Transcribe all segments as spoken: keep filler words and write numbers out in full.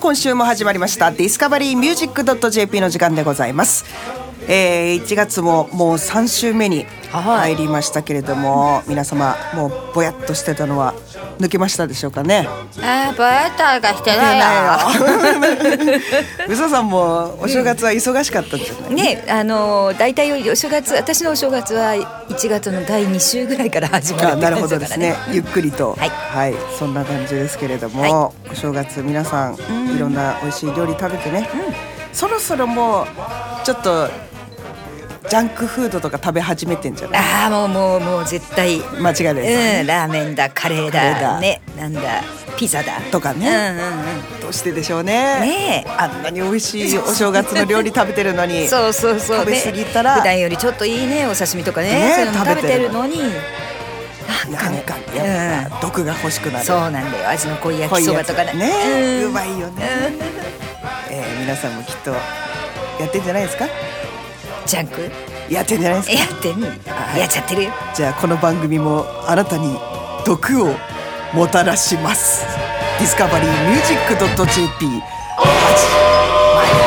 今週も始まりましたディスカバリーミュージックドットジェーピー の時間でございます。えー、いちがつももうさん週目に入りましたけれども、皆様もうぼやっとしてたのは抜けましたでしょうかね。 あーぼやっとがしてないようささんもお正月は忙しかったんじゃない、 うん、ね、あのだいたいお正月、私のお正月はいちがつのだいに週ぐらいから始まるって感じだからね。 なるほどですね、ゆっくりと、 はい、 はい、そんな感じですけれども、はい、お正月皆さん、うん、いろんな美味しい料理食べてね、うん、そろそろもうちょっとジャンクフードとか食べ始めてんじゃない？ ああ、もうもうもう絶対間違いないですね、 うん、ラーメンだ、カレーだね、なんだピザだとかね、うんうんうん、どうしてでしょうね。 ねえ、 あんなに美味しいお正月の料理食べてるのにそうそうそう、 食べ過ぎたら、 ね、普段よりちょっといいねお刺身とか ね, ねそういうの食べてるのになんかやっぱ毒が欲しくなる、 そうなんだよ、味の濃い焼きそばとか ね, ね、うまいよね、えー、皆さんもきっとやってんじゃないですか。 ジャンクやってんじゃないですか。 やってん、はい、やっちゃってるよ。 じゃあこの番組もあなたに毒をもたらします。ディスカバリーミュージックドットジェーピー 始まり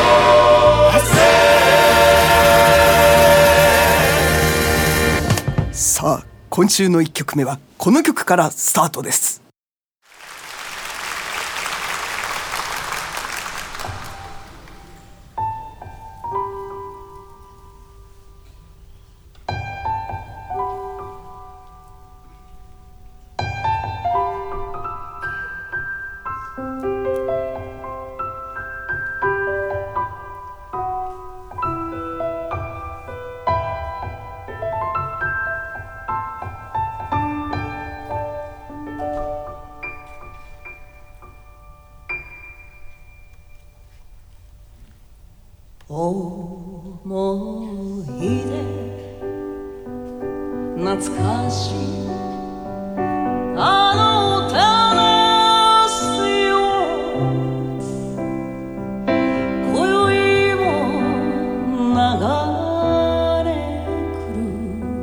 ます。さあ今週のいっきょくめはこの曲からスタートです。 思い出懐かしいあのテネスよ、今宵も流れ来る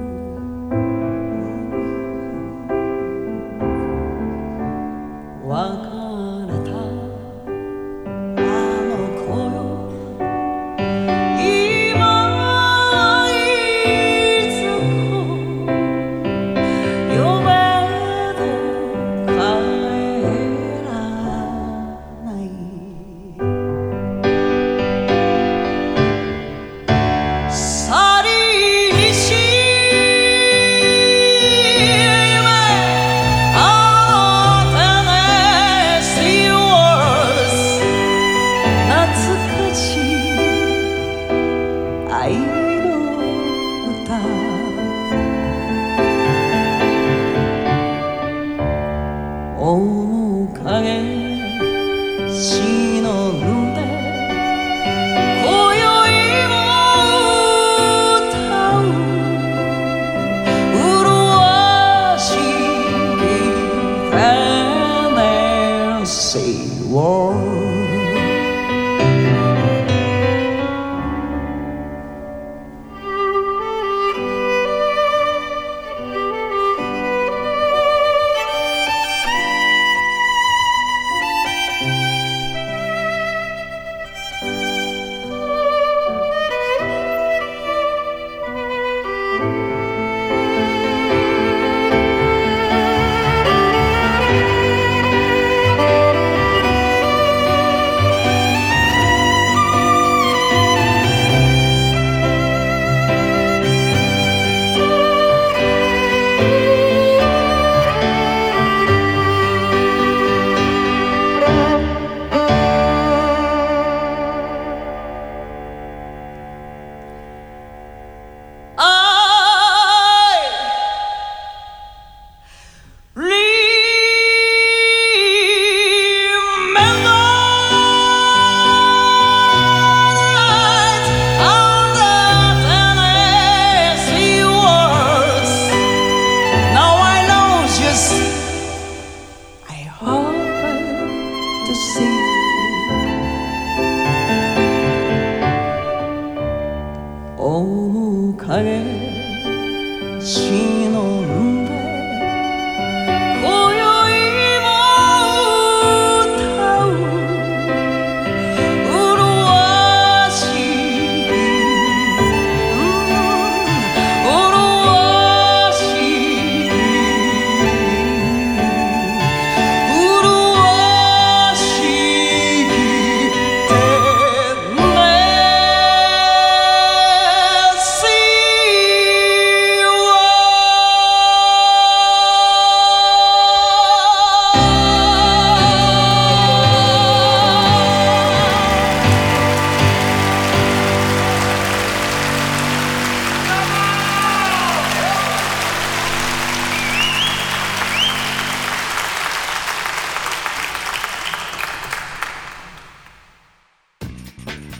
別れた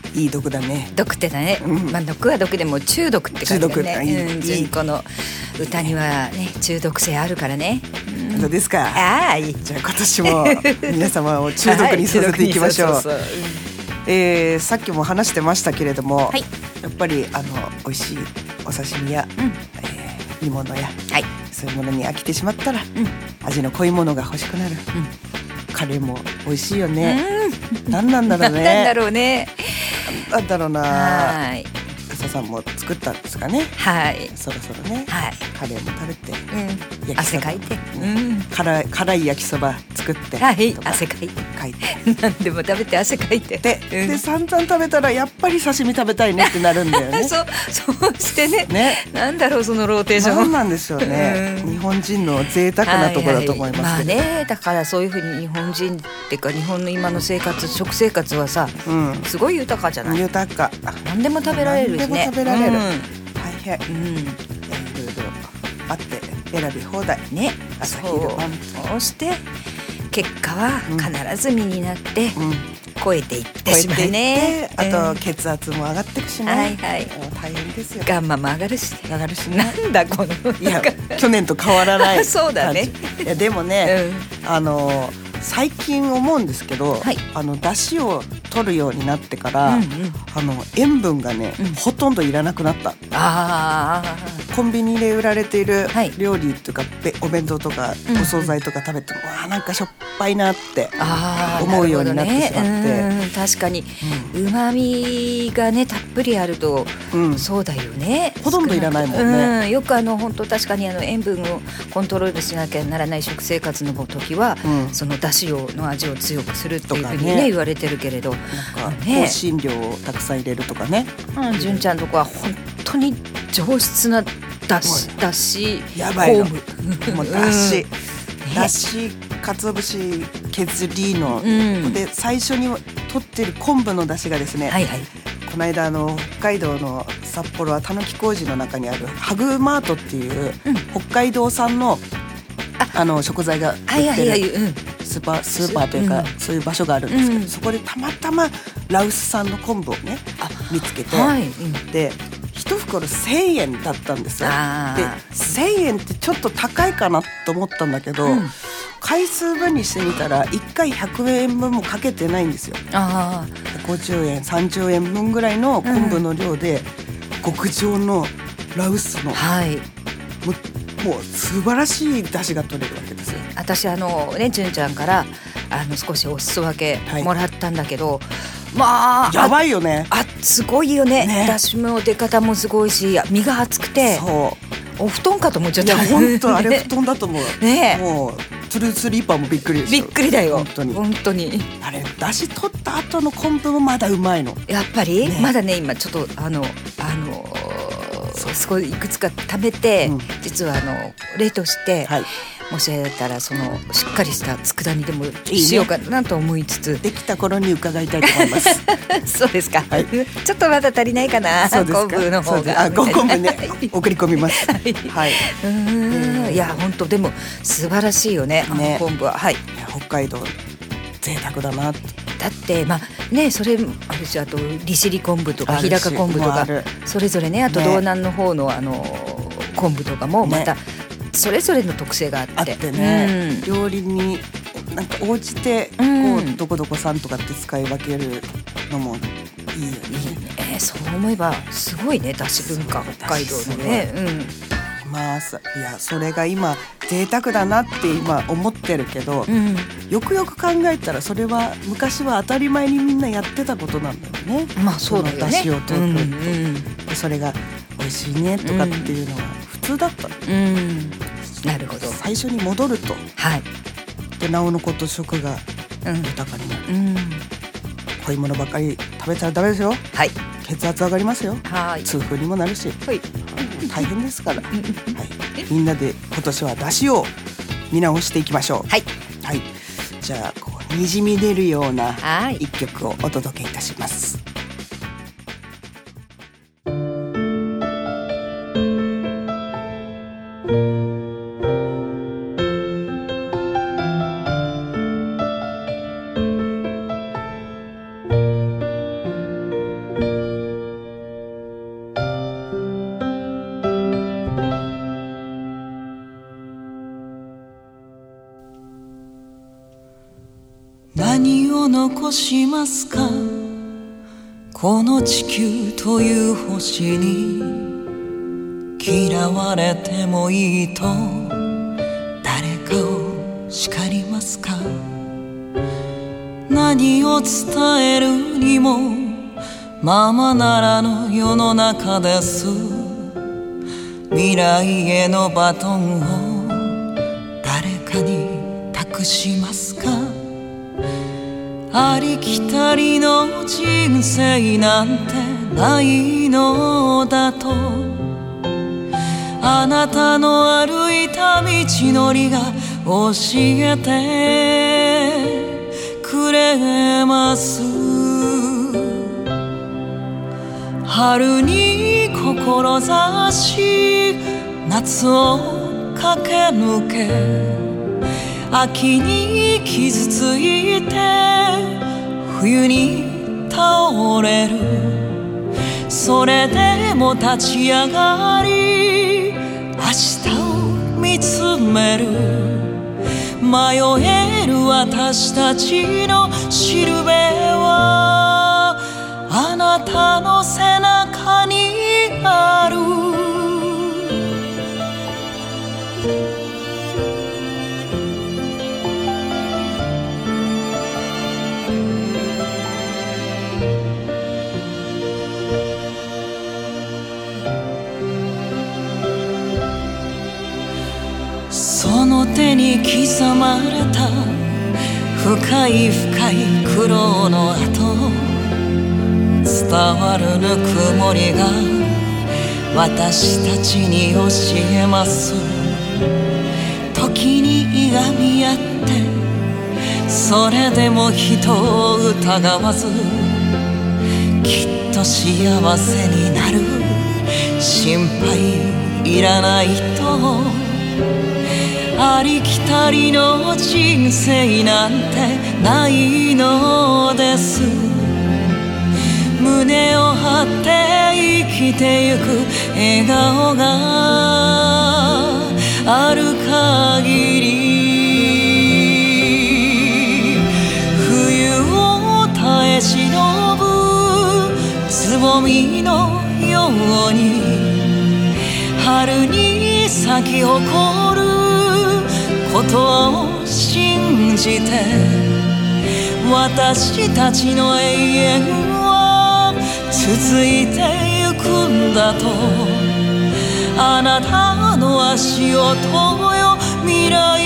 いい毒だね。 毒ってだね、 うんまあ、毒は毒でも中毒って感じだ中毒いいね。うん、 いい純子の歌にはね中毒性あるからね。 どうですか。 ああいい。 じゃあ今年も皆様を中毒にさせていきましょう。 はい中毒にそうそうそうえーさっきも話してましたけれども、 はいやっぱりあの美味しいお刺身や、 うんえー煮物やはいそういうものに飽きてしまったら、 うん味の濃いものが欲しくなる、 うんカレーも美味しいよね、 うん何なんだろうね。 なんだろうね。 なんだろうな。 はい朝さんも作ったんですかね。 はいそろそろね、 はい。 カレーも食べて、 うん、 焼きそば汗かいて、うん、 辛い辛い焼きそば作って、 はいとか汗かいてかいて何でも食べて汗かいてで、 うんで散々食べたらやっぱり刺身食べたいねってなるんだよね。 そうそうしてねね、 なんだろうそのローテーション。 そうなんですよね、 うん日本人の贅沢なところだと思いますけど、 はいはいまあねだからそういうふうに日本人っていうか日本の今の生活食生活はさうん、 すごい豊かじゃない。 豊か、 何でも食べられるしね。 何でも食べられるうん大変、いうんろいろあって選び放題。 ね、 朝そう昼晩そうして結果は必ず身になってうん、 超えていって超えしまうね。 ていって、あうんと血圧も上がっていくしね、 はいはいもう大変ですよ。 ガンマも上がるし、 上がるしなね。 んだこのいや去年と変わらないそうだね感じいやでもね、あの最近思うんですけど、 はいあの出汁を取るようになってから、 うんうんあの塩分がね、 うんほとんどいらなくなった。 あコンビニで売られているはい料理とか、べお弁当とかうんお惣菜とか食べても、わあなんかしょっぱいなってーあー思うようになってしまって、 なるほどねうん、確かにうまみがねたっぷりあると、 うんそうだよね。 ほとんどいらないもんねうん、よくあの本当確かにあの塩分をコントロールしなきゃならない食生活の時は、 うんそのだしをの味を強くするっていうふうにねとかね言われてるけれど、 なんかね香辛料をたくさん入れるとかね、 うん、純ちゃんとこは本当に上質なだしだしやばいの昆布もうだし、 うんだし鰹節削りの、 うんで最初に取ってる昆布のだしがですね、 はいはいこの間あの北海道の札幌はたぬき工事の中にあるハグマートっていう、 うん北海道産のあの食材が売はいはいはい、 ってるうん、 スーパースーパーというか、 うんそういう場所があるんですけど、 うんそこでたまたまラウス産の昆布をね見つけて、 はい、うんで一袋せんえんだったんですよ。 あでーせんえんってちょっと高いかなと思ったんだけど、 うん回数分にしてみたらいっかいひゃくえんぶんもかけてないんですよ。 あごじゅうえんさんじゅうえんぶんぐらいの昆布の量で、極上のラウスのーはいもうもう素晴らしい出汁が取れるわけですよ。 私あのね純ちゃんからあの少しお裾分けはいもらったんだけど、まあやばいよね。 あすごいよねねだしの出方もすごいし身が厚くてそお布団かと思っちゃう。いった。 や本当あれ布団だと思う。 ねえもうトゥルースリーパーもびっくりでしびっくりだよ本当に。 本当にあれ出汁取った後の昆布もまだうまいの。 やっぱり、 ねまだね今ちょっとあのあのすごいいくつか食べて、 うん実はあの冷凍して、 はい。 もしあれだったらそのしっかりした佃煮でもいねしようかなと思いつつ、 できた頃に伺いたいと思います。 そうですか、 はいちょっとまだ足りないかなそうですか。 昆布の方そうですがあ、ご昆布ねはい送り込みます。 はいはい。 うーんいや本当でも素晴らしいよねあのね昆布は。はいいや北海道贅沢だなって。 だってまあねそれあるしあと利尻昆布とかあるし日高昆布とかもうあるそれぞれねあとね道南の方のあの昆布とかもまたそれぞれの特性があってあってね、 うん料理になんか応じてこうんうどこどこさんとかって使い分けるのもいいよいいね。 ねそう思えばすごいねだし文化すごい北海道のねうんいます。いやそれが今贅沢だなって今思ってるけど、 うんよくよく考えたらそれは昔は当たり前にみんなやってたことなんだよね。 まあそうだよねその出汁を取る、 うんうんでそれが美味しいねとかっていうのは普通だった。 うんなるほど最初に戻るとはいでなおのこと食がうん豊かになる。 うん濃いものばっかり食べたらダメですよ。 はい血圧上がりますよ。 はい痛風にもなるしはい大変ですから、はい、みんなで今年は出汁を見直していきましょう。 はいはい、じゃあこうにじみ出るようなはい一曲をお届けいたします。 残しますか。この地球という星に嫌われてもいいと誰かを叱りますか。何を伝えるにもままならぬ世の中です。未来へのバトンを誰かに託しますか。ありきたりの人生なんてないのだと、あなたの歩いた道のりが教えてくれます。春に志し夏を駆け抜け、秋に傷ついて冬に倒れる。それでも立ち上がり明日を見つめる。迷える私たちのしるべはあなたの背中にある。その手に刻まれた深い深い苦労の跡、伝わるぬくもりが私たちに教えます。時にいがみ合ってそれでも人を疑わず、きっと幸せになる。心配いらないと、ありきたりの人生なんてないのです。胸を張って生きてゆく笑顔がある限り、冬を耐え忍ぶつぼみのように、春に咲き誇ることを信じて、私たちの永遠は続いてゆくんだと。あなたの足音よ未来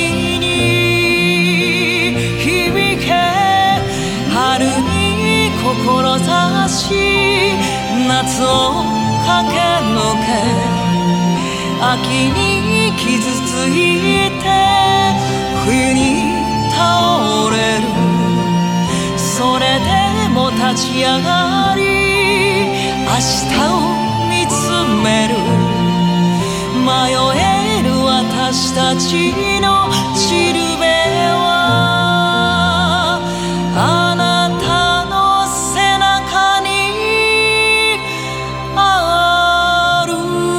に響け。春に志し夏を駆け抜け、秋に傷ついて冬に倒れる。それでも立ち上がり明日を見つめる。迷える私たちのしるべはあなたの背中にある。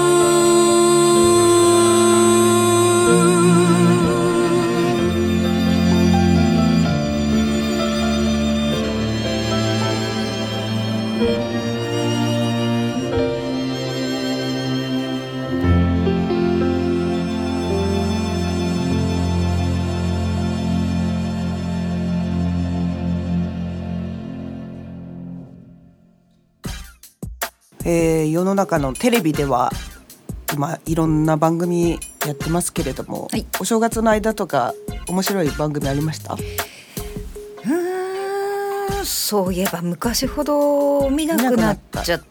えー、世の中のテレビでは今いろんな番組やってますけれども、はい、お正月の間とか面白い番組ありました？ うーん、そういえば昔ほど見なくなっちゃって、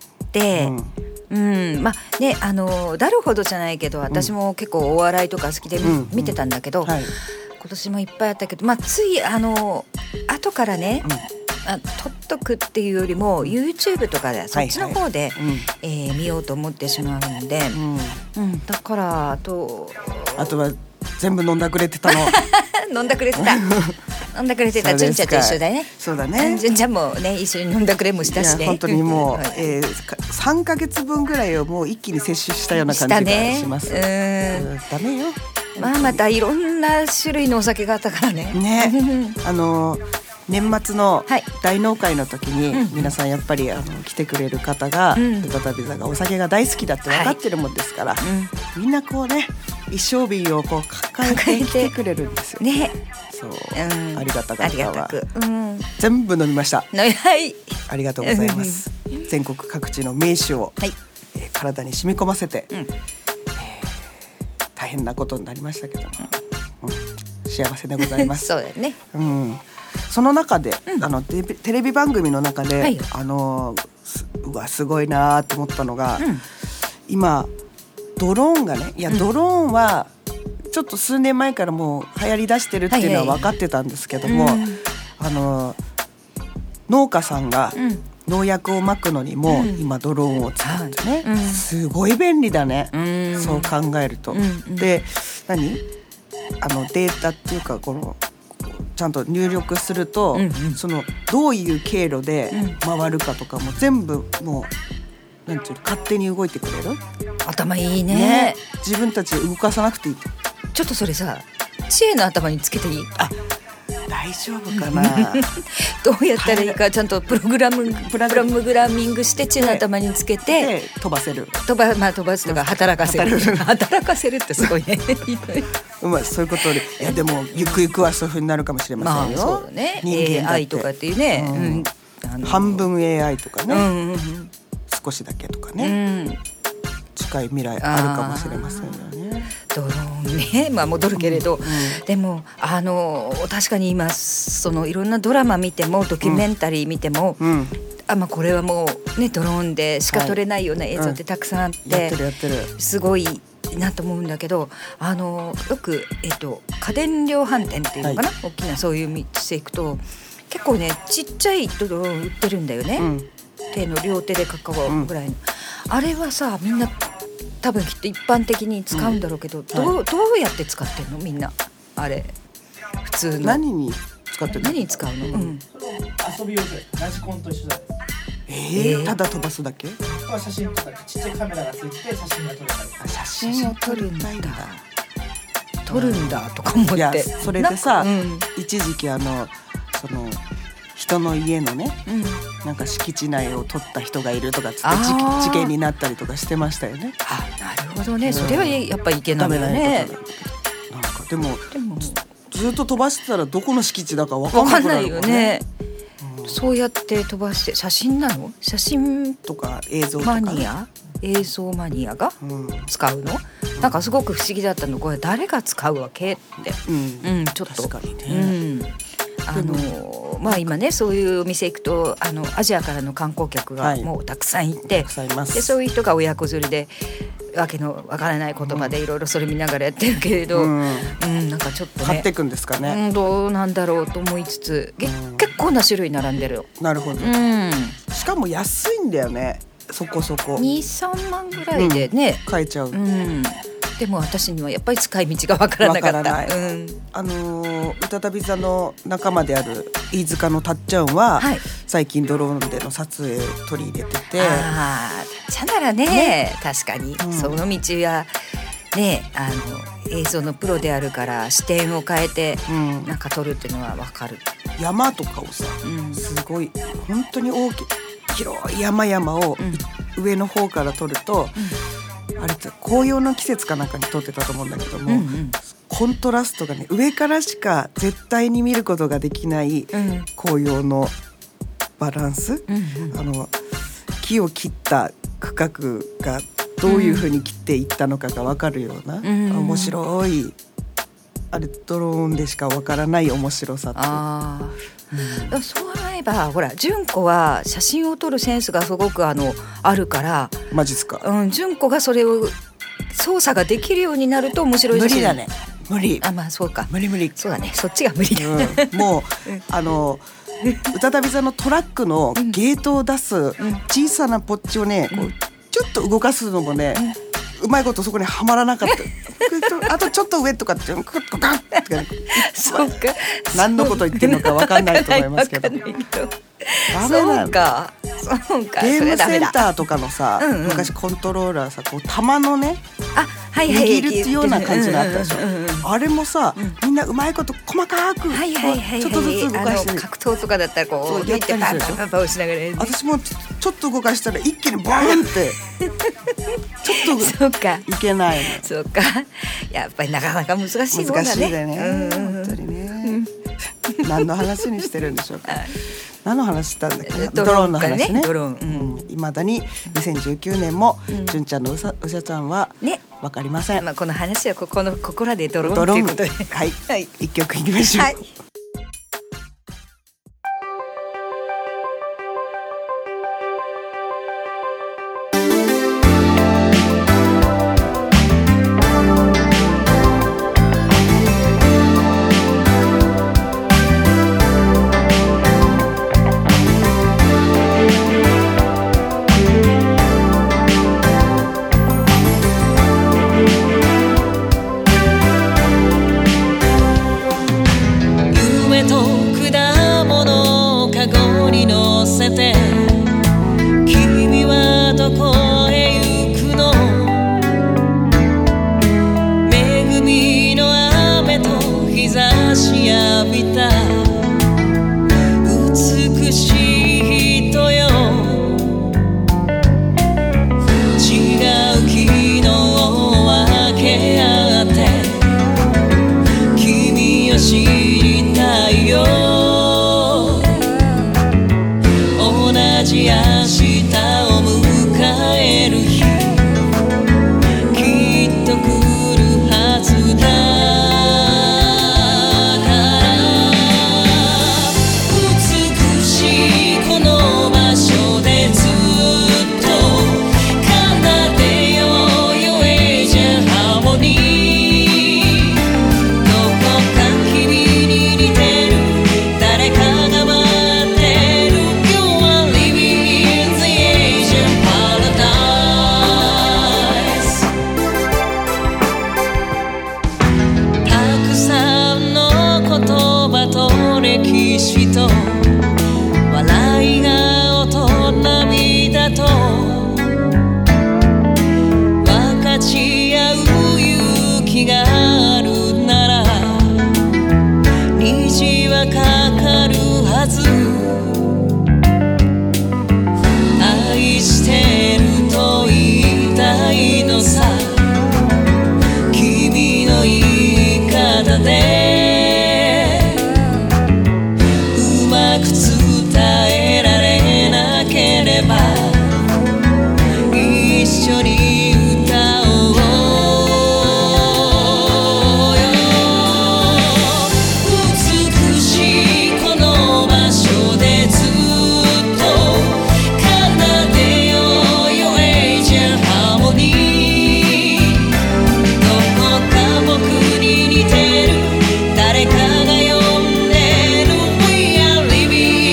うん、うん、まあね、あのだるほどじゃないけど私も結構お笑いとか好きで 見,、うん、見てたんだけど、うん、はい、今年もいっぱいあったけど、まあ、ついあの後からね、うん、あ撮っとくっていうよりも YouTube とかでそっちの方で、はいはい、えー、見ようと思ってしまうので、うんうん、だからあとあとは全部飲んだくれてたの飲んだくれてた飲んだくれてた純ちゃんと一緒だね。 そうだね、 純ちゃんもね一緒に飲んだくれもしたしね。 本当にもう、えー、さんかげつぶんぐらいをもう一気に摂取したような感じがします。したね、うん、ダメよ。 まあまたいろんな種類のお酒があったからね。 ねあの年末の大納会の時に、 はい、 皆さんやっぱりあの来てくれる方が、うん、うたたび座がお酒が大好きだって分かってるもんですから、はいうん、みんなこうね一升瓶をこう抱えて来てくれるんですよね。そう、うん、ありがたかったわ、うん、全部飲みました、 はい、 ありがとうございます、うん、全国各地の名手を、はいえー、体に染み込ませて、うんえー、大変なことになりましたけども、うん、幸せでございますそうだよね、 うんその中で、うん、あのテレビ番組の中で、はい、あのうわすごいなと思ったのが、うん、今ドローンがねいやドローンはちょっと数年前からもう流行り出してるっていうのは分かってたんですけども、はいはいはい、あの農家さんが農薬をまくのにも、うん、今ドローンを使ってね、はいうん、すごい便利だね、うん、そう考えると、うんうん、で何あのデータっていうかこのちゃんと入力すると、うんうん、そのどういう経路で回るかとかも全部もうなんていうの勝手に動いてくれる。 頭いい ね, ね自分たち動かさなくていい。 ちょっとそれさ知恵の頭につけていい？ あ大丈夫かなどうやったらいいかちゃんとプログラムプログラミングして知恵の頭につけて飛ばせる飛ば、まあ、飛ばすとか働かせる働かせるってすごいねまあ、そういうことでいやでもゆくゆくはそういう風になるかもしれませんよ、 まあそうだね、人間だって エーアイ とかっていうね、うんうんあのー、半分 エーアイ とかね、うんうんうん、少しだけとかね、うん、近い未来あるかもしれませんよね。 ドローンね、まあ、戻るけれど、うんうん、でもあの確かに今そのいろんなドラマ見てもドキュメンタリー見ても、うんうんあまあ、これはもう、ね、ドローンでしか撮れないような映像ってたくさんあって、はいうん、やってるやってるすごいなと思うんだけどあのよく、えっと、家電量販店っていうのかな、はい、大きなそういう道で行くと結構ねちっちゃいドローン売ってるんだよね、うん、手の両手で関わるぐらいの、うん、あれはさみんな多分きっと一般的に使うんだろうけど、うんどう、はい、どうやって使ってんのみんなあれ普通の何に使ってるの何に使うの、うん、 遊び用でラジコンと一緒だよ。 えーえー、ただ飛ばすだけ写真とかちっちゃいカメラがついて写真が撮れたり写真を撮るんだ撮るんだとか思っていやそれでさ、うん、一時期あのその人の家のね、うん、なんか敷地内を撮った人がいるとかつって事件になったりとかしてましたよね。 あなるほどね、うん、それはやっぱりいけないよね。 なんかでも、でもずっと飛ばしてたらどこの敷地だか分かんなくなるもんね。分かんないよね、うん、そうやって飛ばして写真なの写真とか映像とか、 ね、マニア映像マニアが使うの、うん、なんかすごく不思議だったのこれ誰が使うわけって、うんうん、ちょっと確かにね、うんあのまあ、今ねそういうお店行くとあのアジアからの観光客がもうたくさんいて、はい、でそういう人が親子連れでわけのわからない言葉でいろいろそれ見ながらやってるけれど、うんうん、なんかちょっとね買っていくんですかね、 うん、どうなんだろうと思いつつ、うん、結構な種類並んでる。 なるほど、うん、しかも安いんだよねそこそこ にさんまんぐらいでね、 うん、買えちゃう、うんでも私にはやっぱり使い道がわからなかった。わからない、うん、 あのうたたび座の仲間である飯塚のたっちゃんは、はい、最近ドローンでの撮影取り入れててあたっちゃんなら ね, ね確かに、うん、その道はねあの映像のプロであるから視点を変えて、うん、なんか撮るっていうのはわかる。 山とかをさ、うん、すごい本当に大きい広い山々を、うん、上の方から撮ると、うん、あれって紅葉の季節かなんかに撮ってたと思うんだけども、うんうん、コントラストがね上からしか絶対に見ることができない紅葉のバランス、うんうん、あの木を切った区画がどういう風に切っていったのかが分かるような、うん、面白いあれドローンでしか分からない面白さってあ、 うん、そう思えばほら純子は写真を撮るセンスがすごくあのあるからマジっすか、 うん、純子がそれを操作ができるようになると面白い写真。無理だね無理あまあそうか無理無理そうだねそっちが無理だ、 うん、もうあのうたたび座のトラックのゲートを出す小さなポッチをね、うん、こうちょっと動かすのもね、うん、うまいことそこにはまらなかったあとちょっと上とかってクッとガンってそうか何のこと言ってるのか分かんないと思いますけどダメなそうかそうか、 ゲームセンタそれはダメだ。 ーとかのさ、 うんうん昔コントローラーさ、こう玉のねあ、はいはい、 握るような感じのあったでしょ、 うんうんうんうん、 あれもさ、みんなうまいこと細かく、 はいはいはいはい、 ちょっとずつ動かしてあの格闘とかだったらこうやったりするでしょ。 パンパンパン押しながら、ね、 私もちょちょっと動かしたら一気にボーンってちょっとそうかいけないの。 そうか、やっぱりなかなか難しいもんだね。 難しいだね、 うんうんうん、 本当にね、うん、何の話にしてるんでしょうか。何の話したんだっけな。 ドドローンローンかね、 の話ね。 ドローン、 うん、未だににせんじゅうきゅうねんも、うん、純ちゃんのうさうさちゃんはね、 わかりません。 まあこの話はここのここらでドローンということで、 はい、はい、一曲いきましょう。はい。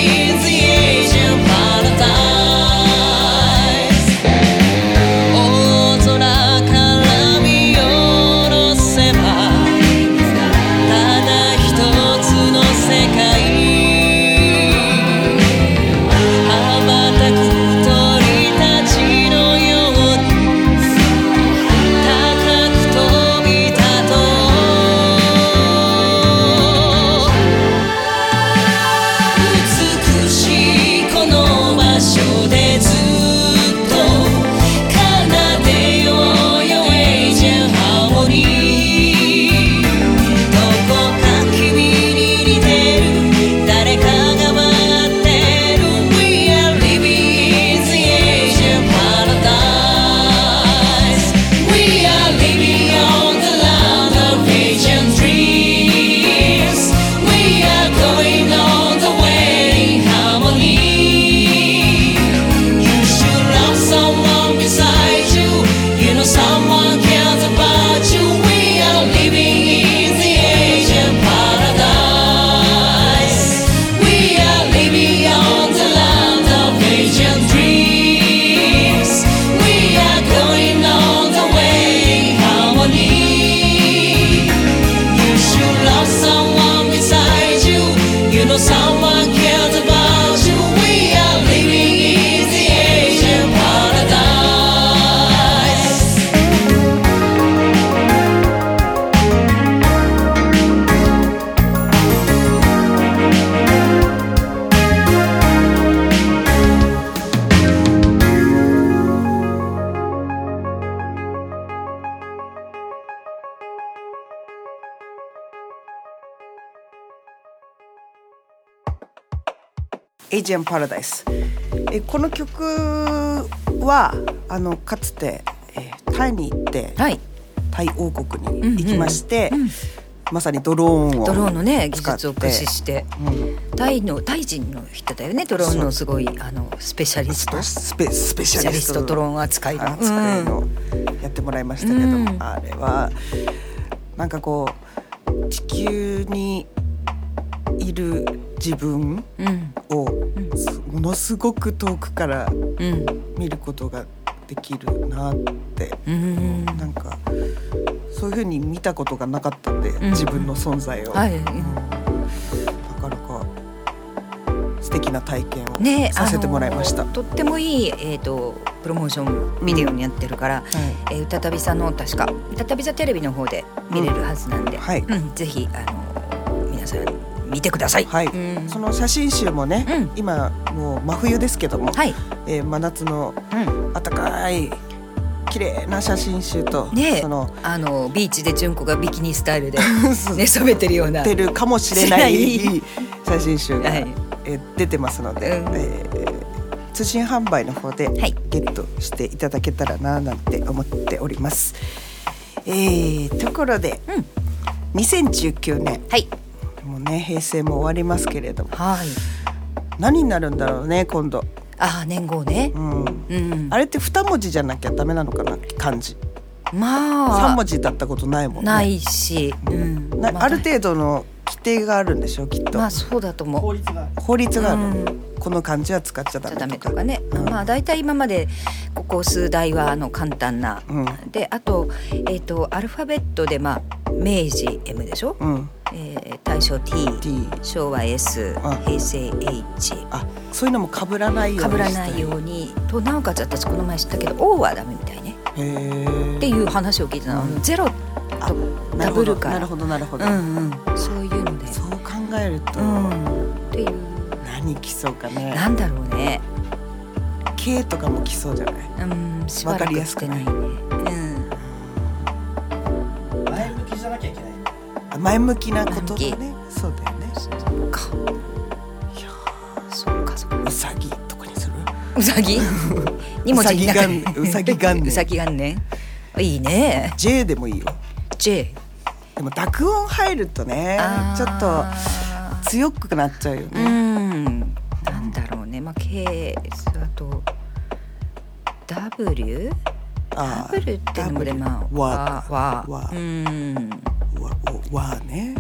Oh Asian Paradise。えこの曲はあのかつて、えー、タイに行って、はい、タイ王国に行きまして、うんうんうん、まさにドローンをドローンのね技術を駆使して、うん、タイのタイ人の人だよね。ドローンのすごいあのスペシャリストスペスペシャリストドローン扱いの扱いのやってもらいましたけど、うん、あれはなんかこう地球にいる自分をものすごく遠くから見ることができるなって、うん、なんかそういう風に見たことがなかったんで、うん、自分の存在を、はいうん、なかなか素敵な体験をさせてもらいました、 ね、とってもいい、えーと、プロモーションビデオになってるから、うんはいえー、うたたびさんの確かうたたび座テレビの方で見れるはずなんで、うんはいうん、ぜひあの皆さん見てください、 はいうん、その写真集もね、うん、今もう真冬ですけども、はいえー、真夏の暖かい綺麗な写真集と、 ね、そのあのビーチで純子がビキニスタイルで寝そべってるような出るかもしれない写真集が、はいえー、出てますので、うんえー、通信販売の方でゲットしていただけたらななんて思っております、えー、ところで、うん、にせんじゅうきゅうねん、はいもうね、平成も終わりますけれども、はい、何になるんだろうね今度。 あ年号ね、うんうん、あれってに文字じゃなきゃダメなのかな漢字。 まあさん文字だったことないもんね。 ないし、うんなまあ、ある程度の規定があるんでしょきっと。 まあそうだと思う。 法律が法律がある、うん、この漢字は使っちゃダメとか、 ダメとかね、うん、まあだいたい今までここ数台はあの簡単な、うん、であと、えー、とアルファベットでまあ明治 M でしょ、うんえー、大正 T, T 昭和 S 平成 H あそういうのも被らないように被らないようにとなおかつ私この前知ったけど O はダメみたいねへっていう話を聞いてたの、うん、ゼロとダブルからなるほどなるほど、 うんうん、そういうのでそう考えると、うん、っていう何来そうかね。 なんだろうね K とかも来そうじゃない、うん、 しばらくしてないね、うん、 前向きじゃなきゃいけない。 前向きなことだね。そうだよね。 そうか。いやそうかそうか。 うさぎとかにする。 うさぎ？に文字になる。 うさぎ元年。 うさぎ元年。いいね。 J でもいいよ。 J。 でも濁音入るとね、ちょっと強くなっちゃうよね。うん。 なんだろうね。まあ K あと W？ダブルってのもでまあわわわうんわわね、うん、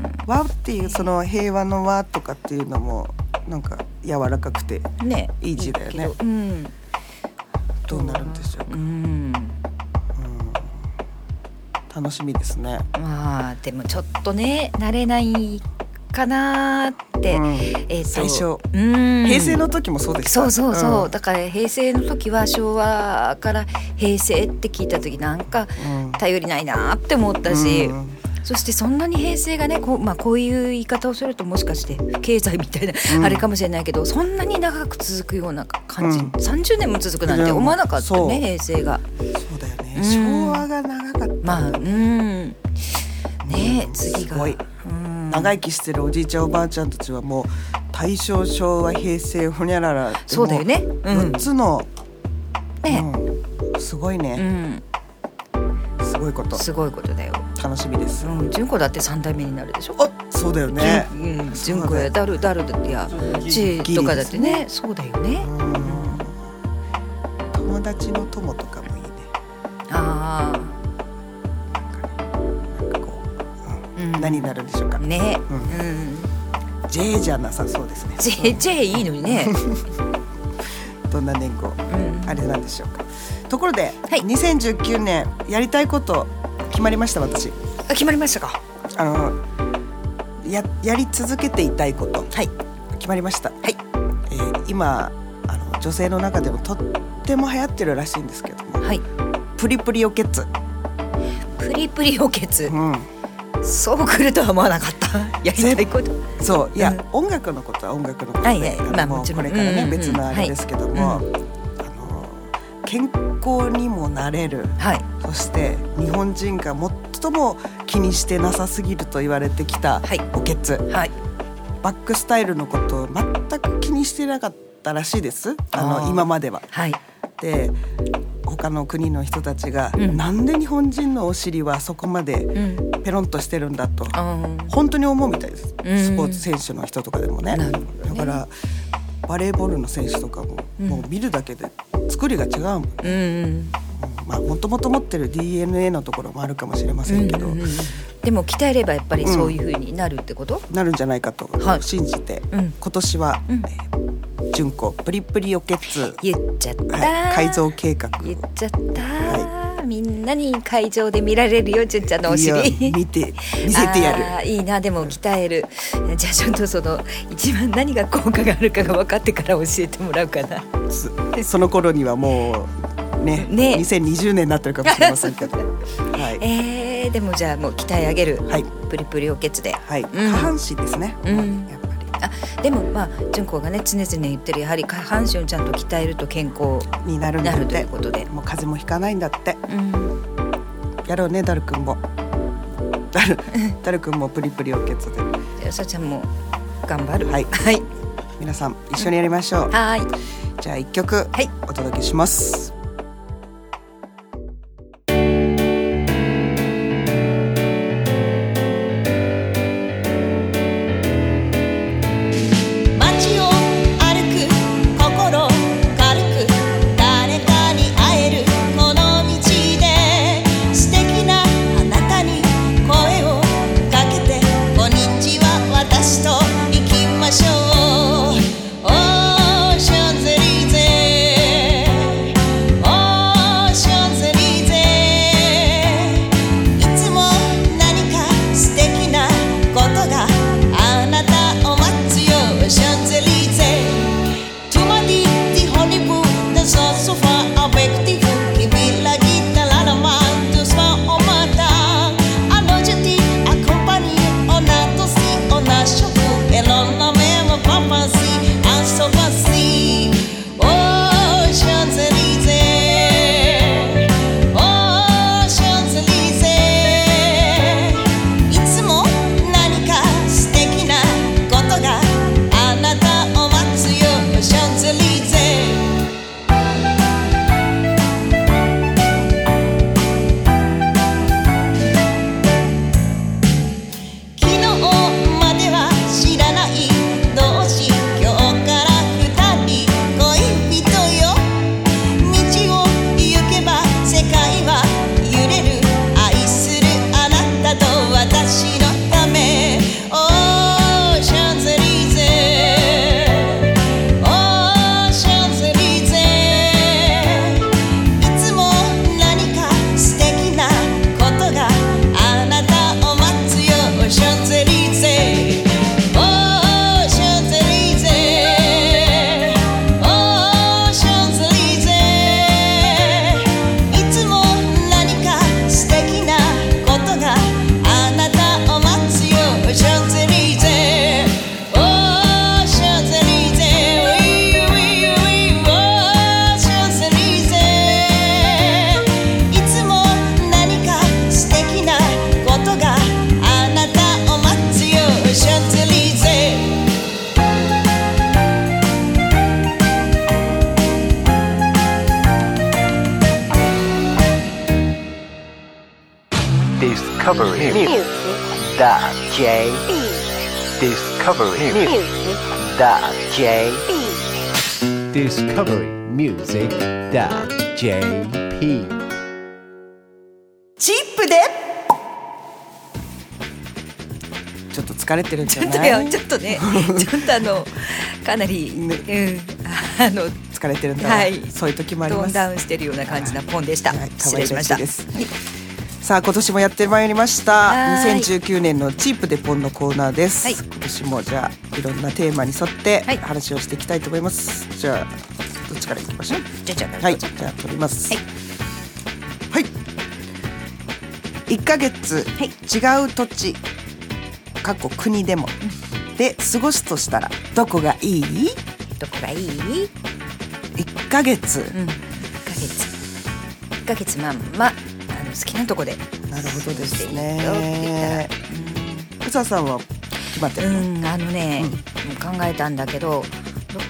わっていうその平和の和とかっていうのもなんか柔らかくていい字だよね。いいうん、どうなるんでしょうか。うん、うん、楽しみですね。 まあでもちょっとね慣れないかなって、うんえー、 最初うん平成の時もそうでした。 そうそうそう、うん、だから平成の時は昭和から平成って聞いた時なんか頼りないなって思ったし、うん、そしてそんなに平成がねこう、まあ、こういう言い方をするともしかして不経済みたいな、うん、あれかもしれないけどそんなに長く続くような感じ、うん、さんじゅうねんも続くなんて思わなかったね平成が。 そうだよね、うん、昭和が長かった。 まあうんねえ、うん、次が長生きしてるおじいちゃんおばあちゃんたちはもう大正昭和平成ほにゃららそうだよね、 うん、よっつの、ねうん、すごいね、うん、すごいことすごいことだよ。 楽しみです。 うん、純子だってさん代目になるでしょ。 あそうだよね、 うん、純子やダルダルやチとかだってねそうだよね、うん、 友達の友とかもいいね。 ああ何になるんでしょうかね、うんうん、 J じゃなさそうですね。 J, J いいのにねどんな年号、うん、あれなんでしょうか。ところで、はい、にせんじゅうきゅうねんやりたいこと決まりました。私あ決まりましたか。 あの や, やり続けていたいこと、はい、決まりました、はいえー、今あの女性の中でもとっても流行ってるらしいんですけども、はい、プリプリおけつプリプリおけつ、うんそう来るとは思わなかったやりたいことそういや、うん、音楽のことは音楽のことで、はいはいまあ、もちろんこれからね、うんうん、別のあれですけども、はいうん、あの健康にもなれる、はい、そして日本人が最も気にしてなさすぎると言われてきたおけつ、はい、バックスタイルのことを全く気にしてなかったらしいです。あの今までは。 はい、 で他の国の人たちが、うん、なんで日本人のお尻はそこまでペロンとしてるんだと、うん、本当に思うみたいです、うん、スポーツ選手の人とかでもね。だからバレーボールの選手とかも、うん、もう見るだけで作りが違うもん、ね、うんうんまあ、もともと持ってる ディーエヌエー のところもあるかもしれませんけど、うんうんうん、 でも鍛えればやっぱりそういう風になるってこと、 うん、なるんじゃないかと信じて、はい、今年は、うんえー、純子プリプリおけつ言っちゃった、 はい、改造計画言っちゃった、はい、みんなに会場で見られるよ純ちゃんのお尻見て見せてやる。 あいいな。でも鍛える。じゃあちょっとその一番何が効果があるかが分かってから教えてもらうかな。 そ, その頃にはもうね, ねにせんにじゅうねんになってるかもしれませんけど、はいえー、でもじゃあもう鍛え上げる、はい、プリプリおけつで、 はいうん、下半身ですね、うん、やっぱりあでもまあ純子がね常々言ってるやはり下半身をちゃんと鍛えると健康になるんだって、 ということでもう風邪もひかないんだって、うん、やろうねダルくんもダ ル, ダルくんもプリプリおけつでじゃあさちゃんも頑張る。 はい、はい、皆さん一緒にやりましょう、 うん、はいじゃあいっきょくお届けします、はい Discovery Music .jp Discovery Music .jp Discovery Music .jp チップでちょっと疲れてるんじゃない？ ちょっと, ちょっとねちょっとあのかなり、ねうん、あの疲れてるんだ、 はい、 そういう時もあります。 トーンダウンしてるような感じなポンでした、はい、失礼しました。 です、はい、さあ今年もやってまいりましたにせんじゅうきゅうねんのチープでポンのコーナーです、はい、今年もじゃあいろんなテーマに沿って話をしていきたいと思います、はい、じゃあどっちからいきましょう。 じゃじゃはい、じゃあ取ります。はい、はい、いっかげつ、はい、違う土地過去国でも、うん、で過ごすとしたらどこがいい？ どこがいい？ いっかげつ、 うん、いっかげついっかげつまんまあの好きなとこで。 なるほどですね。うささんは決まってるの？ うんあのね、うん、考えたんだけど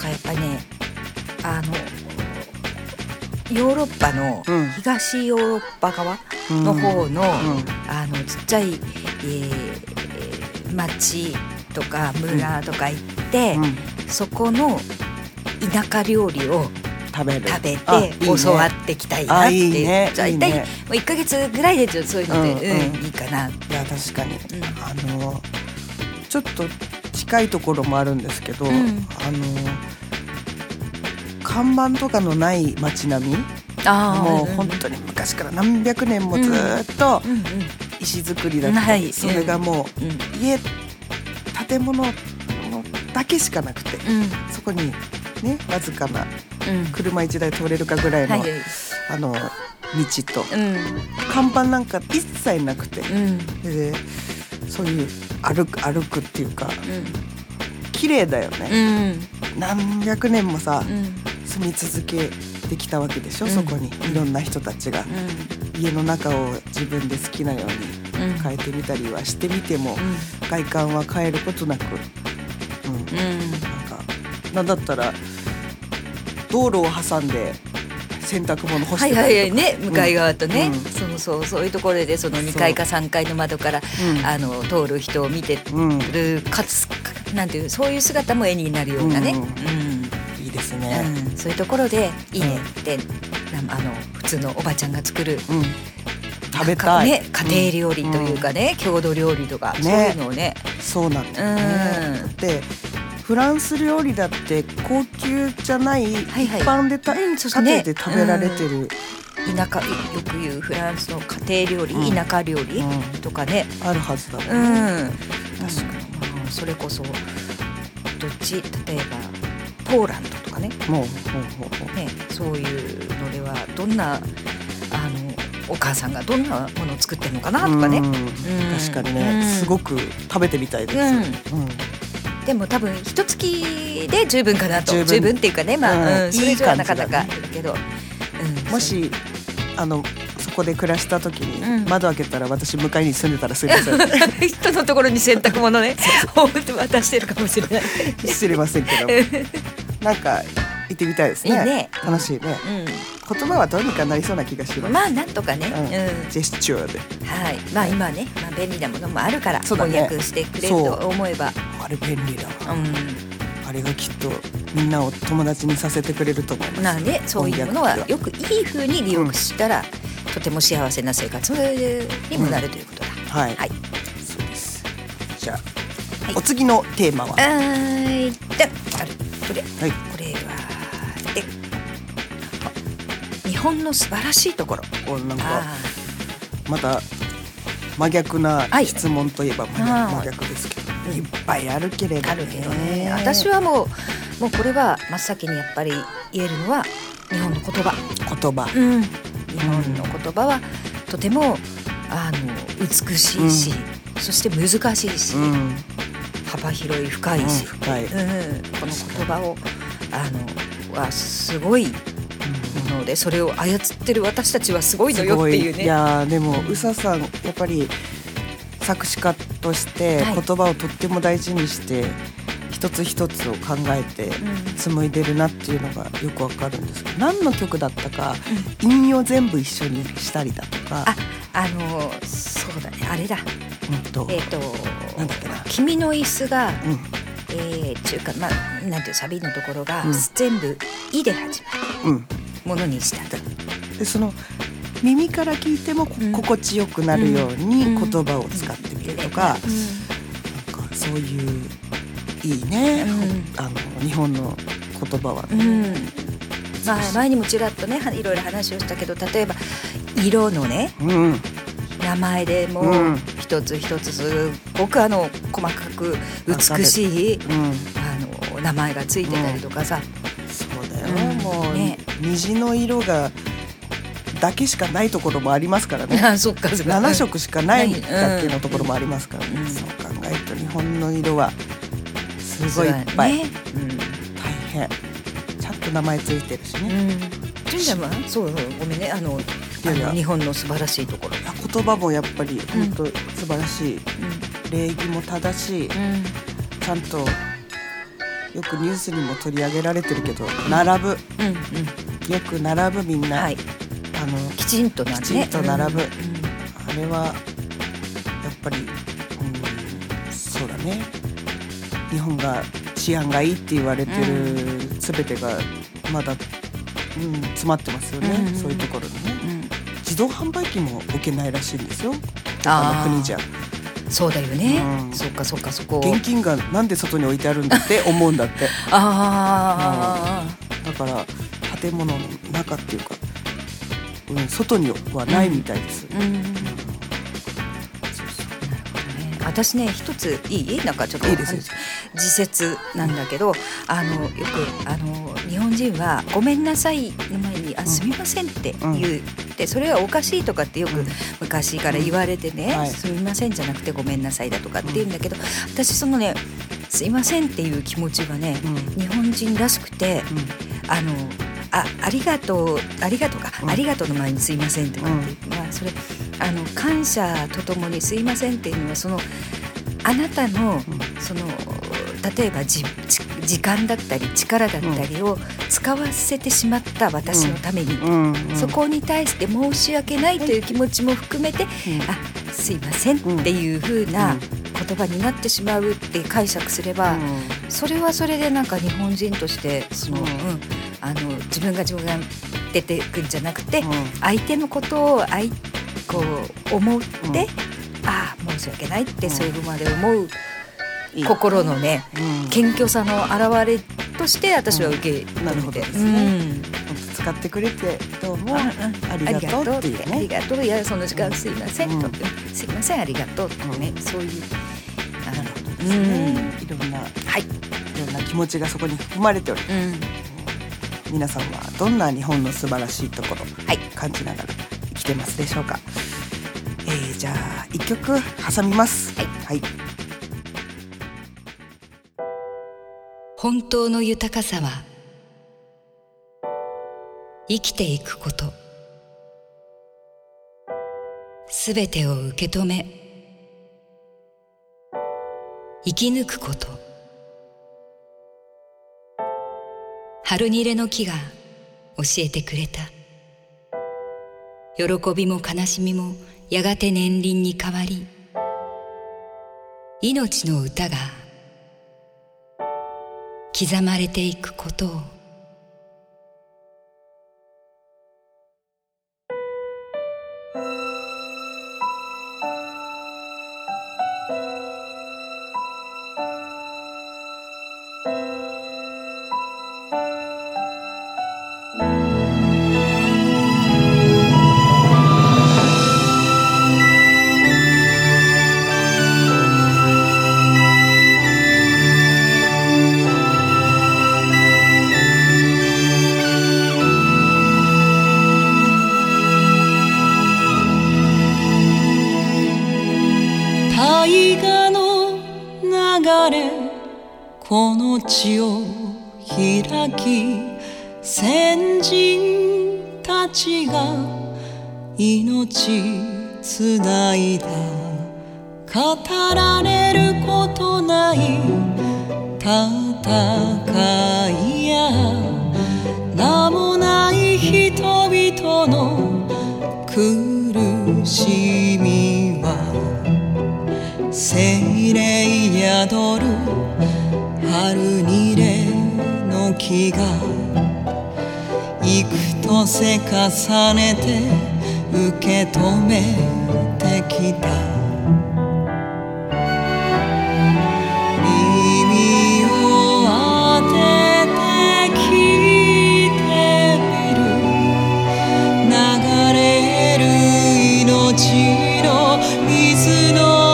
かやっぱりねあのヨーロッパの東ヨーロッパ側の方の、うんうん、あのちっちゃい、えー、町とか村とか行って、うん、そこの田舎料理を食べる食べて教わってきたいなっていう、いいね、じゃあ大体もういっかげつぐらいでそういうので、うんうん、いいかな。いや確かに、うん、あのちょっと近いところもあるんですけど、うん、あの看板とかのない街並み、あもう本当に昔から何百年もずっと石造りだった、うんうん、それがもう、うん、家建物だけしかなくて、うん、そこにねわずかな車一台通れるかぐらいの、うんはいはい、あの道と、うん、看板なんか一切なくて、うん、でそういう歩く歩くっていうか、うん、綺麗だよね、うん、何百年もさ、うん、住み続けてきたわけでしょ、うん、そこにいろんな人たちが、うん、家の中を自分で好きなように変えてみたりはしてみても、うん、外観は変えることなく、うんうん、なんかなんだったら道路を挟んで洗濯物干してたりとか、 はいはいはいね、向かい側とね、うん、そうそうそういうところでそのにかいかさんがいの窓から、うん、あの通る人を見てる、うん、かつなんていうそういう姿も絵になるようなね、うんうん、 いいですね、 うん、そういうところでいいねって、うん、あの普通のおばちゃんが作る、うん、 食べたい、 ね、家庭料理というかね、うん、郷土料理とか、ね、そういうのをねそうなんだよね、うん、でフランス料理だって高級じゃない、はいはい、一般でた、うん、家庭で食べられてる、 うん、田舎よく言うフランスの家庭料理、うん、田舎料理とかね、 うん、あるはずだもんね、 うん、確かに、うん、それこそどっち例えばポーランドとかね、もう、もう、もう、ね、そういうのではどんなあのお母さんがどんなものを作ってるのかなとかね、うんうん、 確かにね、うん、すごく食べてみたいです、うんうんでも多分一月で十分かなと、十分、十分っていうかね、まあ、うんうん、それじゃなかなかだけど、 うん、もしあのそこで暮らした時に、うん、窓開けたら私向かいに住んでたらすいません人のところに洗濯物ね渡してるかもしれない知りませんけどなんか行ってみたいですね。いいね、楽しいね、うん、言葉はどうにかなりそうな気がします。 まあなんとかね、 うんうん、ジェスチューで、 はい、まあ今ね、まあ、便利なものもあるから翻訳してくれると思えば、 あれ便利だ、うん、あれがきっとみんなを友達にさせてくれると思います。 なね、そういうものはよくいい風に利用したら、うん、とても幸せな生活にもなるということだ、 うん、はい、はい、そうです。じゃあ、はい、お次のテーマははいであるこれ、はい、これはで日本の素晴らしいところ。 おなんかまた真逆な質問といえば真逆ですけど、はい、いっぱいあるけれど、ね、 あるけどね。私はもうもうこれは真っ先にやっぱり言えるのは日本の言葉。 言葉、 うん、日本の言葉はとてもあの美しいし、うん、そして難しいし、うん、幅広い深いし、うん深いうん、この言葉をあのはすごいもので、それを操ってる私たちはすごいのよっていうね。 いやでも宇佐さんやっぱり作詞家として言葉をとっても大事にして、はい、一つ一つを考えて紡いでるなっていうのがよくわかるんですけど、何の曲だったか、うん、韻を全部一緒にしたりだとか、 あ、あのそうだね、あれだ、 うんと、 えっ、ー、となんだっけな、 君の椅子が、うん、えー、中華、まあなんていうサビのところが、うん、全部「い」で始まる、うんものにした。 でその耳から聞いても心地よくなるように言葉を使ってみるとか、うんうん、なんかそういういいね、うん、あの日本の言葉は、ね、うんまあ、前にもちらっとねいろいろ話をしたけど、例えば色のね、うん、名前でも一つ一つすごくあの細かく美しい、うん、あの名前がついてたりとかさ、 うん、そうだよ、うん、もう、ね、虹の色がだけしかないところもありますからね。 あ、そっか、 ななしょくしかないだけのところもありますからね、うん、そう考えると日本の色はすごいいっぱい、ね、うん、大変ちゃんと名前ついてるしね。 純ちゃんはそうごめんね、あのあの日本の素晴らしいところ、 言葉もやっぱり本当素晴らしい、うん、礼儀も正しい、うん、ちゃんとよくニュースにも取り上げられてるけど並ぶ、 うんうん、 よく並ぶみんな、 はい、 あのきちんとなんね、 きちんと並ぶ、 うんうん、 あれはやっぱり、うん、そうだね、日本が治安がいいって言われてる全てがまだ、うん、詰まってますよね、うん、そういうところにね、うん、自動販売機も置けないらしいんですよ、他の国じゃ。 そうだよね、うん、そっかそっか、そこ現金がなんで外に置いてあるんだって思うんだってあ、うん、だから建物の中っていうか、うん、外にはないみたいです、うんうんうん、 私ね一ついいなんかちょっといいです自説なんだけど、あのよくあの日本人はごめんなさいの前にあすみませんって言う、うん、でそれはおかしいとかってよく昔から言われてね、うんはい、すみませんじゃなくてごめんなさいだとかって言うんだけど、私そのねすいませんっていう気持ちはね、うん、日本人らしくて、うん、あのあ, ありがとうありがとうか、うん、ありがとうの前にすいませんとかっていうのは、うん、それあの感謝とともにすいませんっていうのはそのあなたの、うん、その例えばじ時間だったり力だったりを使わせてしまった私のために、うんうん、そこに対して申し訳ないという気持ちも含めて、うん、あすいませんっていう風な言葉になってしまうって解釈すれば、うん、それはそれでなんか日本人としてその、うん、あの自分が自分が出てくるんじゃなくて、うん、相手のことをあいこう思って、うん、ああ申し訳ないってそういうまで思う心のね、うん、謙虚さの表れとして私は受け止めて、うん、なるほどですね、うん、 使ってくれてどうもありがとうっていうね、 ありがとう、いやその時間すいません、うん、とすいませんありがとうってね、うん、そういう、 なるほどですね、うん、いろんな、はい、いろんな気持ちがそこに含まれております、うん、皆さんはどんな日本の素晴らしいところ、はい、感じながら生きてますでしょうか。えー、じゃあ一曲挟みます。はい、はい、 本当の豊かさは生きていくこと、すべてを受け止め生き抜くこと。春にれの木が教えてくれた。喜びも悲しみもやがて年輪に変わり、命の歌が刻まれていくことを。 この地を開き、先人たちが命つないだ。語られることない戦いや、名もない人々の苦しみは、精霊宿る春にれの木が幾とせ重ねて受け止めてきた。耳を当てて聞いてみる。流れる命の水の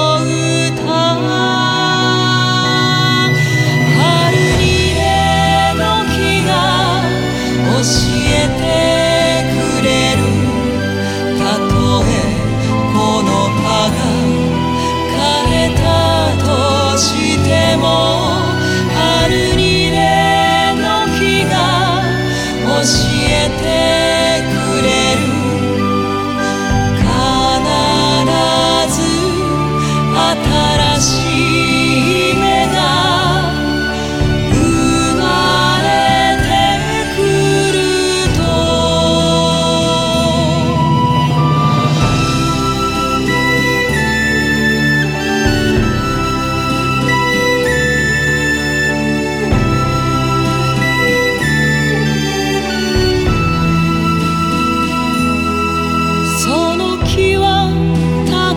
新しい芽が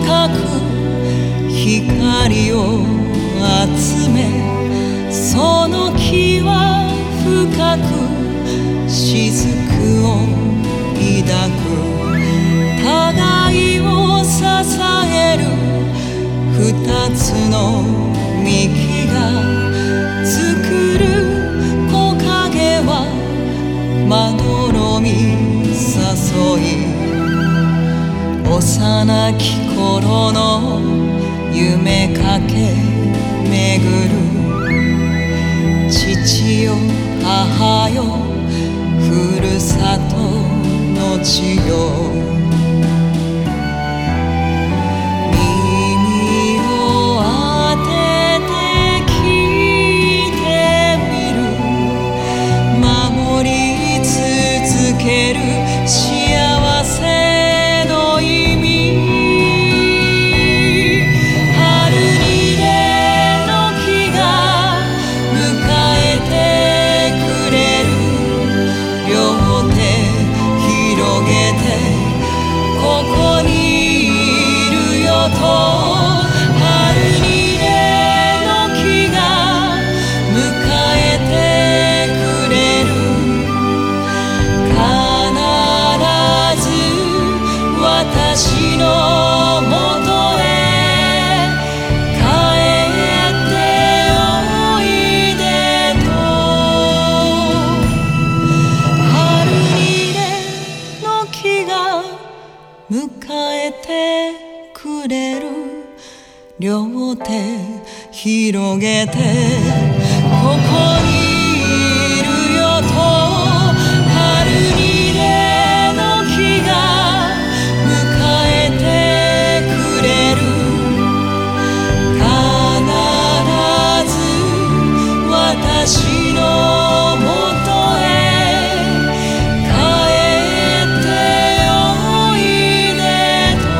深く光を集めその木は深く雫を抱く互いを支える二つの幹が作る木陰はまどろみ誘い幼き頃の夢かけ巡る父よ母よふるさとの地よ耳を当てて聞いてみる守り続ける幸せの意味春にれの木が迎えてくれる両手広げてここにいるよと春にれの木が迎えてくれる必ず私のもとへ帰っておいでと春にれの木が迎えてくれる両手広げてここにいるよと春にれの木が迎えてくれる必ず私のもとへ帰っておいでと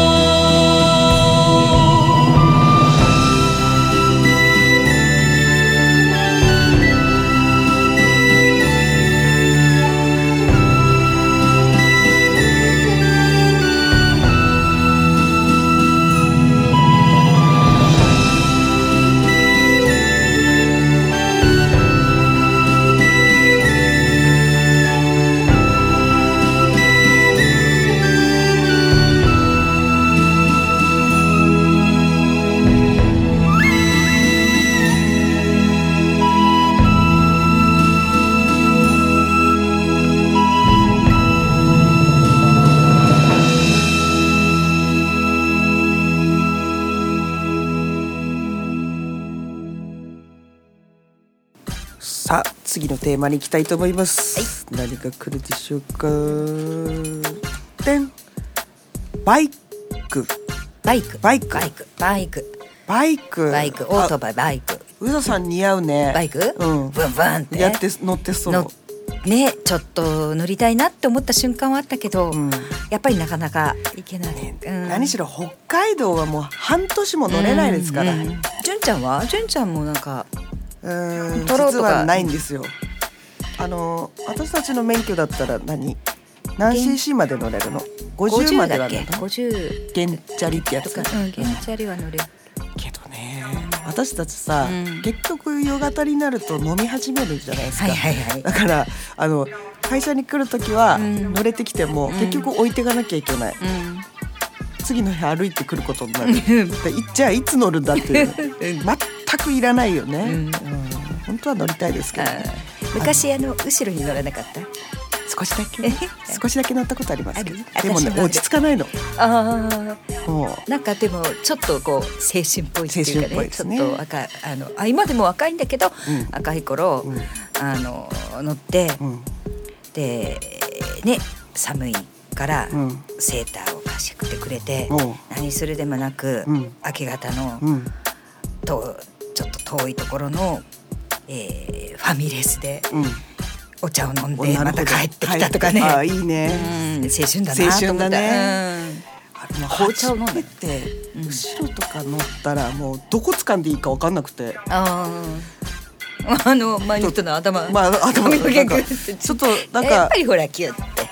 さあ次のテーマに行きたいと思います、はい、何が来るでしょうか。でんバイクバイクバイクバイクバイクバイクバイクオートバイバイクうざさん似合うね。 バイク、 うん、 ブンブンってやって乗ってそうのね、ちょっと乗りたいなって思った瞬間はあったけど、うん、やっぱりなかなか行けない、ねうん、何しろ北海道はもう半年も乗れないですから。 純、うんうん、ちゃんは純ちゃんもなんかうーん実はないんですよ。あの私たちの免許だったら何何 シーシー まで乗れるの？ごじゅうまでは乗るの？ ごじゅうゲンチャリってやつか、 うん、ゲンチャリは乗れるけどね、私たちさ、うん、結局夕方になると飲み始めるじゃないですか、 はいはいはい、 だからあの会社に来るときは乗れてきても、うん、結局置いていかなきゃいけない、うん、次の日歩いてくることになるじゃあいつ乗るんだっていう全くいらないよね、うんうん、本当は乗りたいですけど、ね、 昔あの後ろに乗らなかった？ 少しだけ少しだけ乗ったことありますけど、でもね落ち着かないの。 ああ、なんかでもちょっとこう青春っぽいっていうかね、ちょっと赤あのあ今でも若いんだけど、うん、赤い頃、うん、あの乗って、うん、でね寒いからセーターを貸してくれて、うん、何するでもなく、うん、明け方の、うん、とちょっと遠いところの、えー、ファミレスで。うんお茶を飲んでまた帰ってきたとかね。 あいいね、 うん、青春だなと思った。青春だね、うん、紅茶を飲んでって後ろとか乗ったらもうどこ掴んでいいか分かんなくて、 ああのマニットの頭、 まあ頭なんかちょっとなんかやっぱりほらキュッて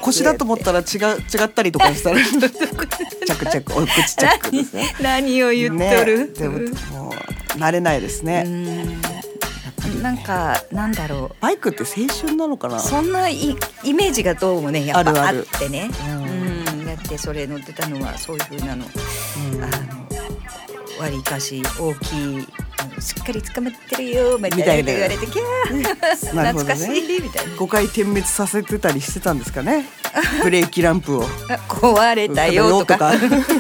腰だと思ったら違う違ったりとかしたらチャクチャクお口チャックですね。 何を言っとる、 ね、でももう慣れないですね。 うんなんかなんだろうバイクって青春なのかな。 そんなイメージがどうもねやっぱああるあるってね。 うんうんだってそれ乗ってたのはそういう風なの、うん、あの割りかし大きいしっかり捕まってるよみたいな言われてキャー懐かしいみたいなごかい点滅させてたりしてたんですかね。ブレーキランプを壊れたよとか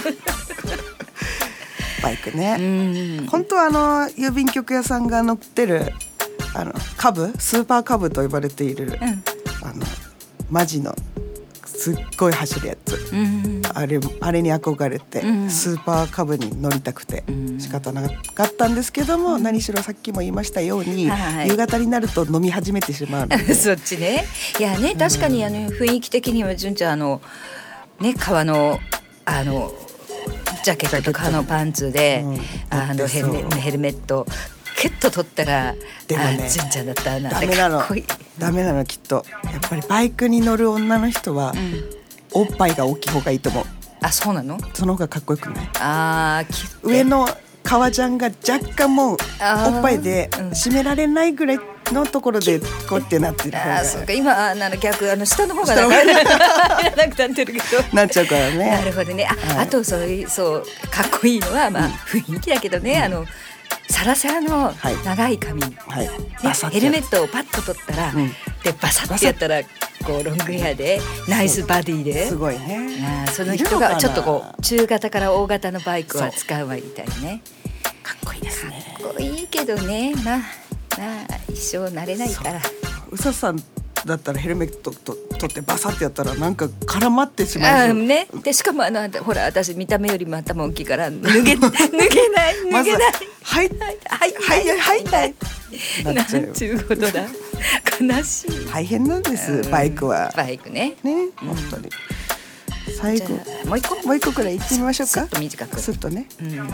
バイクね、 うん、 本当はあの郵便局屋さんが乗ってるあのカブスーパーカブと呼ばれている、うん、あのマジのすっごい走るやつ、うん、あれ、あれに憧れて、うん、スーパーカブに乗りたくて仕方なかったんですけども、うん、何しろさっきも言いましたように、はい、夕方になると飲み始めてしまうのでそっちね。いやね確かにあの雰囲気的には純ちゃんあのね革のあのジャケットと革のパンツで、うん、あのヘルメ、ヘルメットケット取ったらでもね純ちゃんだったな。 ダメなのダメなのきっとやっぱりバイクに乗る女の人は、うん、おっぱいが大きい方がいいと思う。 あそうなの。 その方がかっこよくない。 あ上の革ジャンが若干もうおっぱいで締められないぐらいのところでこうってなってる方が、 あそうか今なら逆あの下の方がなくなくなってるけどなっちゃうからね。 なるほどね。あ、はい、あとそういうそうかっこいいのはまあ、うん、雰囲気だけどね、うん、あのサラサラの長い髪、はいはいね、ヘルメットをパッと取ったら、うん、でバサッてやったらこうロングヘアでナイスバディですごいね。 あその人がちょっとこう中型から大型のバイクは使うわみたいね。 かっこいいですね。 かっこいいけどねまあまあ一生慣れないから。 うささんだったらヘルメットと取ってバサッてやったらなんか絡まってしまう、 ね、でしかもあのほら私見た目よりも頭大きいから脱げ脱げない脱げない、 まずはいはいはいはいはいなんちゅうことだ悲しい。 大変なんです、うん、バイクはバイクねね本当に、うん、最後もう一個もう一個くらい行ってみましょうか。 スッと短くスッとね、うん、はい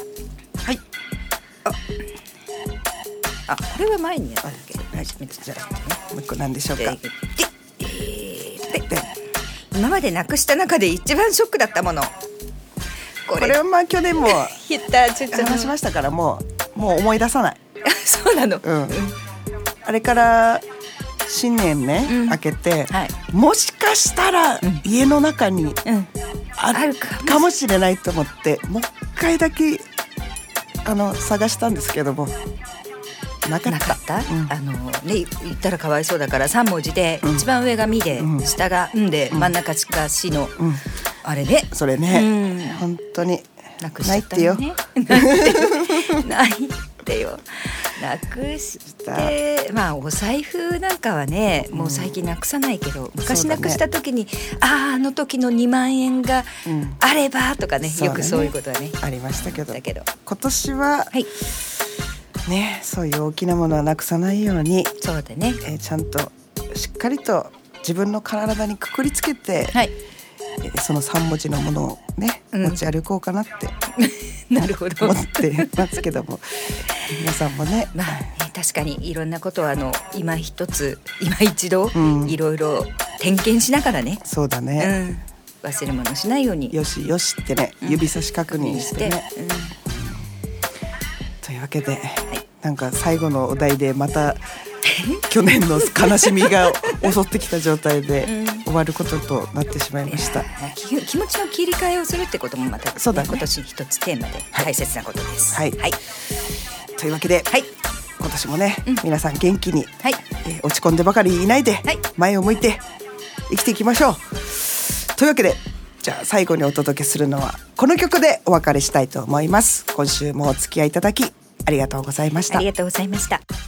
ああこれは前にやったっけ。 はい、じゃあもう一個何でしょうか。でででで今までなくした中で一番ショックだったもの。 これ、これはまあ去年も言ったちょっと話しましたからもうもう思い出さないそうなの、 うんうん、あれから新年ね、うん、明けて、はい、もしかしたら家の中にあるかもしれないと思ってもう一回だけあの探したんですけどもなかった。なかった、うん、あのね言ったらかわいそうだからさん文字で、うん、一番上がみで、うん、下がんで、うん、真ん中がしの、うん、あれねそれね、うん、本当になくしちゃったよね。ないってよなくしてまあお財布なんかはねもう最近なくさないけど、うん、昔なくした時に、ね、あああの時のにまんえんがあればとかね、うん、よくそういうことはねありましたけど、けど今年は、はいね、そういう大きなものはなくさないようにそうだね、 えー、ちゃんとしっかりと自分の体にくくりつけて、はいえー、そのさん文字のものをね、うん、持ち歩こうかなってなるほど思ってますけども皆さんもね、 まあね確かにいろんなことはあの今一つ今一度、うん、いろいろ点検しながらねそうだね、 うん、忘れ物しないようによしよしってね、うん、指差し確認してね、うん、というわけで、はい、なんか最後のお題でまた去年の悲しみが襲ってきた状態で終わることとなってしまいました、うん、 気, 気持ちの切り替えをするってこともまた、ねそうだね、今年一つテーマで大切なことです、 はいはい、というわけで、はい、今年もね、うん、皆さん元気に、はいえー、落ち込んでばかりいないで、はい、前を向いて生きていきましょうというわけでじゃあ最後にお届けするのはこの曲でお別れしたいと思います。今週もお付き合いいただきありがとうございました。 ありがとうございました。